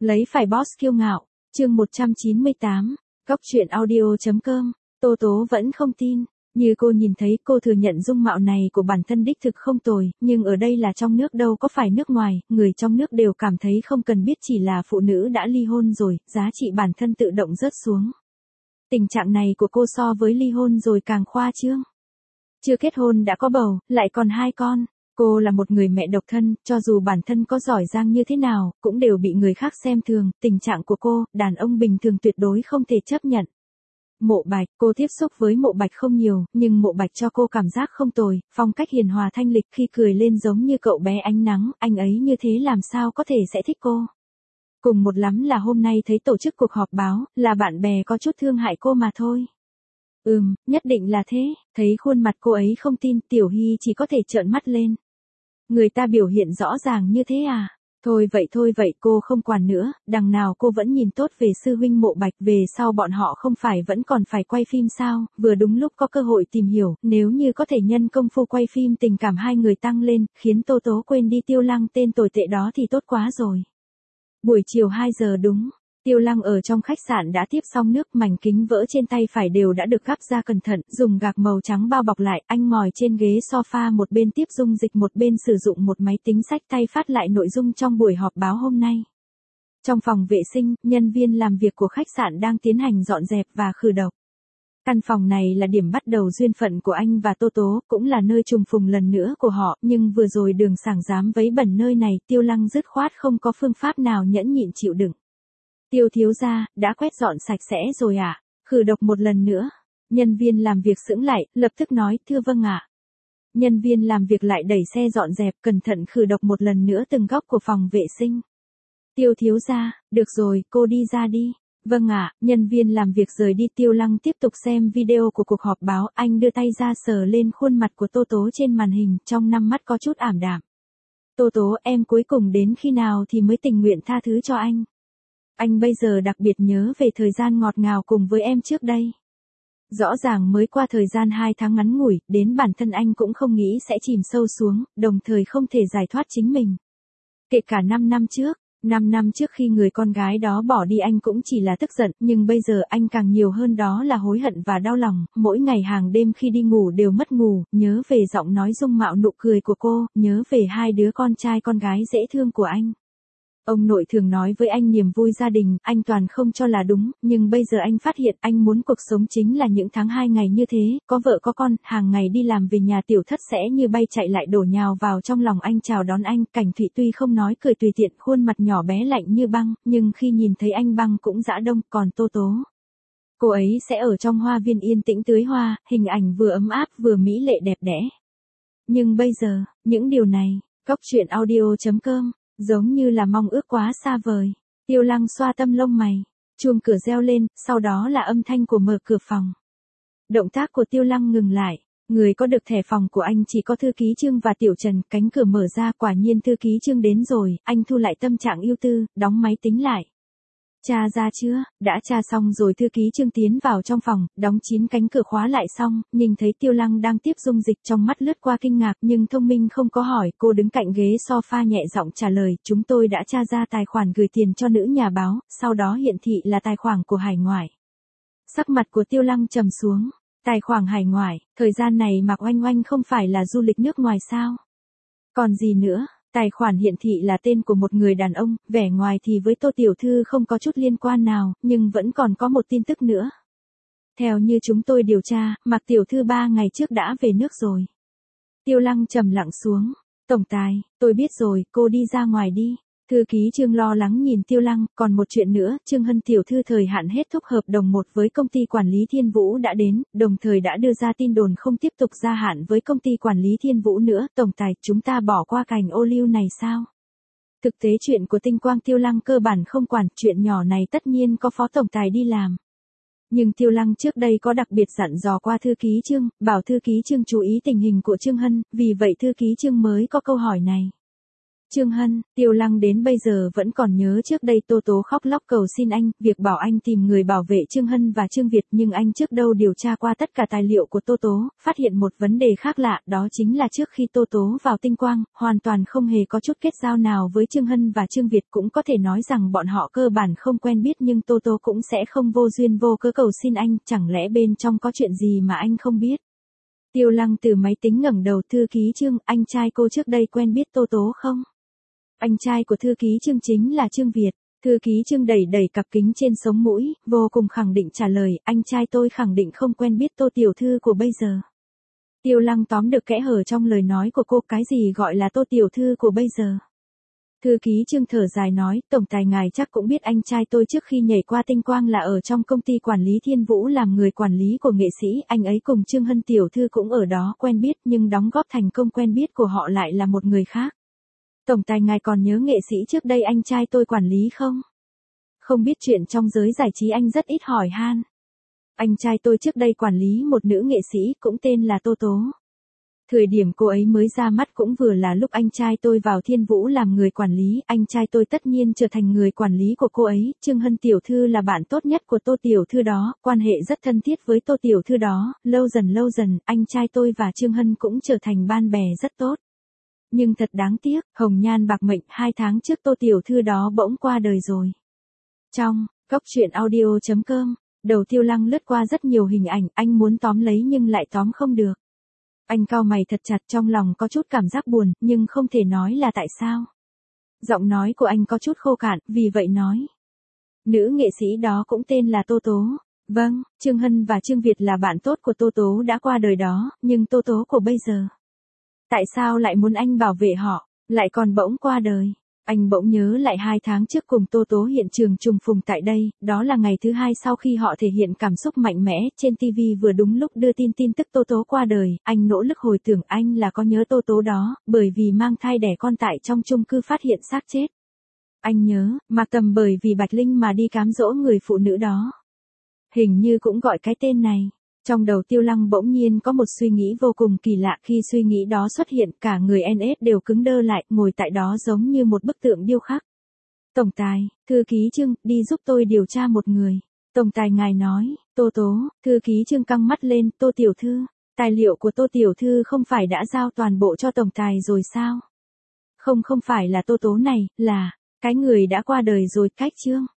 Lấy phải boss kiêu ngạo, chương 198, Góc truyện audio.com, Tô Tố vẫn không tin. Như cô nhìn thấy, cô thừa nhận dung mạo này của bản thân đích thực không tồi, nhưng ở đây là trong nước đâu có phải nước ngoài, người trong nước đều cảm thấy không cần biết chỉ là phụ nữ đã ly hôn rồi, giá trị bản thân tự động rớt xuống. Tình trạng này của cô so với ly hôn rồi càng khoa trương. Chưa kết hôn đã có bầu, lại còn 2 con. Cô là một người mẹ độc thân, cho dù bản thân có giỏi giang như thế nào, cũng đều bị người khác xem thường, tình trạng của cô, đàn ông bình thường tuyệt đối không thể chấp nhận. Mộ Bạch, cô tiếp xúc với Mộ Bạch không nhiều, nhưng Mộ Bạch cho cô cảm giác không tồi, phong cách hiền hòa thanh lịch, khi cười lên giống như cậu bé ánh nắng, anh ấy như thế làm sao có thể sẽ thích cô. Cùng một lắm là hôm nay thấy tổ chức cuộc họp báo, là bạn bè có chút thương hại cô mà thôi. Nhất định là thế, thấy khuôn mặt cô ấy không tin, Tiểu Hy chỉ có thể trợn mắt lên. Người ta biểu hiện rõ ràng như thế à? Thôi vậy cô không quản nữa, đằng nào cô vẫn nhìn tốt về sư huynh Mộ Bạch, về sau bọn họ không phải vẫn còn phải quay phim sao, vừa đúng lúc có cơ hội tìm hiểu, nếu như có thể nhân công phu quay phim tình cảm hai người tăng lên, khiến Tô Tố quên đi Tiêu Lăng tên tồi tệ đó thì tốt quá rồi. Buổi chiều 2 giờ đúng. Tiêu Lăng ở trong khách sạn đã tiếp xong nước, mảnh kính vỡ trên tay phải đều đã được gắp ra cẩn thận, dùng gạc màu trắng bao bọc lại, anh ngồi trên ghế sofa một bên tiếp dung dịch một bên sử dụng một máy tính xách tay phát lại nội dung trong buổi họp báo hôm nay. Trong phòng vệ sinh, nhân viên làm việc của khách sạn đang tiến hành dọn dẹp và khử độc. Căn phòng này là điểm bắt đầu duyên phận của anh và Tô Tố, cũng là nơi trùng phùng lần nữa của họ, nhưng vừa rồi Đường Sảng dám vấy bẩn nơi này, Tiêu Lăng dứt khoát không có phương pháp nào nhẫn nhịn chịu đựng. Tiêu thiếu gia, đã quét dọn sạch sẽ rồi à? Khử độc một lần nữa. Nhân viên làm việc sững lại, lập tức nói, thưa vâng ạ. Nhân viên làm việc lại đẩy xe dọn dẹp, cẩn thận khử độc một lần nữa từng góc của phòng vệ sinh. Tiêu thiếu gia, được rồi, cô đi ra đi. Vâng ạ, nhân viên làm việc rời đi. Tiêu Lăng tiếp tục xem video của cuộc họp báo, anh đưa tay ra sờ lên khuôn mặt của Tô Tố trên màn hình, trong 5 mắt có chút ảm đạm. Tô Tố, em cuối cùng đến khi nào thì mới tình nguyện tha thứ cho anh? Anh bây giờ đặc biệt nhớ về thời gian ngọt ngào cùng với em trước đây. Rõ ràng mới qua thời gian 2 tháng ngắn ngủi, đến bản thân anh cũng không nghĩ sẽ chìm sâu xuống, đồng thời không thể giải thoát chính mình. Kể cả 5 năm trước, 5 năm trước khi người con gái đó bỏ đi anh cũng chỉ là tức giận, nhưng bây giờ anh càng nhiều hơn đó là hối hận và đau lòng, mỗi ngày hàng đêm khi đi ngủ đều mất ngủ, nhớ về giọng nói dung mạo nụ cười của cô, nhớ về 2 đứa con trai con gái dễ thương của anh. Ông nội thường nói với anh niềm vui gia đình, anh toàn không cho là đúng, nhưng bây giờ anh phát hiện anh muốn cuộc sống chính là những tháng 2 ngày như thế, có vợ có con, hàng ngày đi làm về nhà tiểu thất sẽ như bay chạy lại đổ nhào vào trong lòng anh chào đón anh, Cảnh Thụy tuy không nói cười tùy tiện, khuôn mặt nhỏ bé lạnh như băng, nhưng khi nhìn thấy anh băng cũng dã đông, còn Tô Tố. Cô ấy sẽ ở trong hoa viên yên tĩnh tưới hoa, hình ảnh vừa ấm áp vừa mỹ lệ đẹp đẽ. Nhưng bây giờ, những điều này, Góc truyện audio.com. Giống như là mong ước quá xa vời. Tiêu Lăng xoa tâm lông mày. Chuông cửa reo lên, sau đó là âm thanh của mở cửa phòng. Động tác của Tiêu Lăng ngừng lại. Người có được thẻ phòng của anh chỉ có thư ký Trương và Tiểu Trần. Cánh cửa mở ra, quả nhiên thư ký Trương đến rồi. Anh thu lại tâm trạng ưu tư, đóng máy tính lại. Tra ra chưa? Đã tra xong rồi. Thư ký Trương tiến vào trong phòng, đóng kín cánh cửa khóa lại xong, nhìn thấy Tiêu Lăng đang tiếp dung dịch, trong mắt lướt qua kinh ngạc nhưng thông minh không có hỏi, cô đứng cạnh ghế sofa nhẹ giọng trả lời, chúng tôi đã tra ra tài khoản gửi tiền cho nữ nhà báo, sau đó hiển thị là tài khoản của hải ngoại. Sắc mặt của Tiêu Lăng trầm xuống, tài khoản hải ngoại, thời gian này Mạc Oanh Oanh không phải là du lịch nước ngoài sao? Còn gì nữa? Tài khoản hiển thị là tên của một người đàn ông, vẻ ngoài thì với Tô Tiểu Thư không có chút liên quan nào, nhưng vẫn còn có một tin tức nữa. Theo như chúng tôi điều tra, Mạc Tiểu Thư 3 ngày trước đã về nước rồi. Tiêu Lăng trầm lặng xuống. Tổng tài, tôi biết rồi, cô đi ra ngoài đi. Thư ký Trương lo lắng nhìn Tiêu Lăng, còn một chuyện nữa, Trương Hân Tiểu Thư thời hạn hết thúc hợp đồng 1 với công ty quản lý Thiên Vũ đã đến, đồng thời đã đưa ra tin đồn không tiếp tục gia hạn với công ty quản lý Thiên Vũ nữa. Tổng tài, chúng ta bỏ qua cành ô liu này sao? Thực tế chuyện của Tinh Quang Tiêu Lăng cơ bản không quản, chuyện nhỏ này tất nhiên có phó tổng tài đi làm. Nhưng Tiêu Lăng trước đây có đặc biệt dặn dò qua thư ký Trương, bảo thư ký Trương chú ý tình hình của Trương Hân, vì vậy thư ký Trương mới có câu hỏi này. Trương Hân, Tiêu Lăng đến bây giờ vẫn còn nhớ trước đây Tô Tố khóc lóc cầu xin anh, việc bảo anh tìm người bảo vệ Trương Hân và Trương Việt, nhưng anh trước đâu điều tra qua tất cả tài liệu của Tô Tố, phát hiện một vấn đề khác lạ, đó chính là trước khi Tô Tố vào Tinh Quang, hoàn toàn không hề có chút kết giao nào với Trương Hân và Trương Việt, cũng có thể nói rằng bọn họ cơ bản không quen biết, nhưng Tô Tố cũng sẽ không vô duyên vô cớ cầu xin anh, chẳng lẽ bên trong có chuyện gì mà anh không biết. Tiêu Lăng từ máy tính ngẩng đầu, thư ký Trương, anh trai cô trước đây quen biết Tô Tố không? Anh trai của thư ký Trương chính là Trương Việt. Thư ký Trương đẩy đẩy cặp kính trên sống mũi, vô cùng khẳng định trả lời, anh trai tôi khẳng định không quen biết Tô tiểu thư của bây giờ. Tiêu Lăng tóm được kẽ hở trong lời nói của cô, cái gì gọi là Tô tiểu thư của bây giờ? Thư ký Trương thở dài nói, tổng tài ngài chắc cũng biết anh trai tôi trước khi nhảy qua Tinh Quang là ở trong công ty quản lý Thiên Vũ làm người quản lý của nghệ sĩ, anh ấy cùng Trương Hân tiểu thư cũng ở đó quen biết, nhưng đóng góp thành công quen biết của họ lại là một người khác. Tổng tài ngài còn nhớ nghệ sĩ trước đây anh trai tôi quản lý không? Không biết chuyện trong giới giải trí anh rất ít hỏi han. Anh trai tôi trước đây quản lý một nữ nghệ sĩ cũng tên là Tô Tố. Thời điểm cô ấy mới ra mắt cũng vừa là lúc anh trai tôi vào Thiên Vũ làm người quản lý, anh trai tôi tất nhiên trở thành người quản lý của cô ấy, Trương Hân tiểu thư là bạn tốt nhất của Tô tiểu thư đó, quan hệ rất thân thiết với Tô tiểu thư đó, lâu dần, anh trai tôi và Trương Hân cũng trở thành ban bè rất tốt. Nhưng thật đáng tiếc, hồng nhan bạc mệnh, 2 tháng trước Tô tiểu thư đó bỗng qua đời rồi. Trong Cốc Truyện Audio.com, đầu Tiêu Lăng lướt qua rất nhiều hình ảnh, anh muốn tóm lấy nhưng lại tóm không được. Anh cau mày thật chặt, trong lòng có chút cảm giác buồn, nhưng không thể nói là tại sao. Giọng nói của anh có chút khô cạn, vì vậy nói. Nữ nghệ sĩ đó cũng tên là Tô Tố. Vâng, Trương Hân và Trương Việt là bạn tốt của Tô Tố đã qua đời đó, nhưng Tô Tố của bây giờ. Tại sao lại muốn anh bảo vệ họ, lại còn bỗng qua đời? Anh bỗng nhớ lại 2 tháng trước cùng Tô Tố hiện trường trùng phùng tại đây, đó là ngày thứ 2 sau khi họ thể hiện cảm xúc mạnh mẽ, trên TV vừa đúng lúc đưa tin tức Tô Tố qua đời, anh nỗ lực hồi tưởng anh là có nhớ Tô Tố đó, bởi vì mang thai đẻ con tại trong chung cư phát hiện xác chết. Anh nhớ, Mạc Tầm bởi vì Bạch Linh mà đi cám dỗ người phụ nữ đó. Hình như cũng gọi cái tên này. Trong đầu Tiêu Lăng bỗng nhiên có một suy nghĩ vô cùng kỳ lạ, khi suy nghĩ đó xuất hiện, cả người NS đều cứng đơ lại, ngồi tại đó giống như một bức tượng điêu khắc. Tổng tài, thư ký Trương, đi giúp tôi điều tra một người. Tổng tài ngài nói, Tô Tố, thư ký Trương căng mắt lên, Tô tiểu thư, tài liệu của Tô tiểu thư không phải đã giao toàn bộ cho tổng tài rồi sao? Không phải là Tô Tố này, là cái người đã qua đời rồi, cách Trương.